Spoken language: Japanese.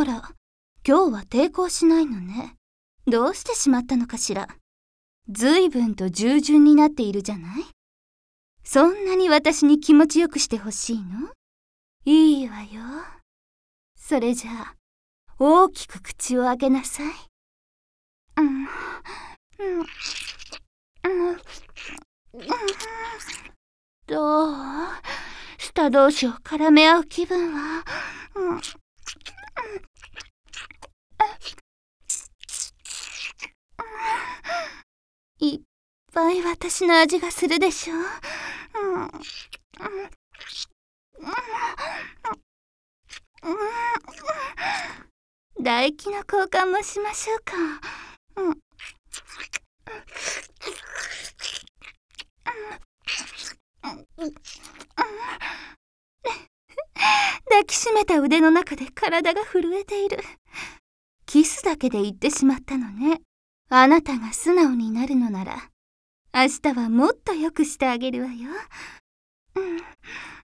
あら、今日は抵抗しないのね。どうしてしまったのかしら。ずいぶんと従順になっているじゃない。そんなに私に気持ちよくしてほしいの？いいわよ。それじゃあ、大きく口を開けなさい。どう？舌同士を絡め合う気分は？いっぱい私の味がするでしょ。唾液の交換もしましょうか。抱きしめた腕の中で体が震えている。キスだけで言ってしまったのね。あなたが素直になるのなら、明日はもっとよくしてあげるわよ。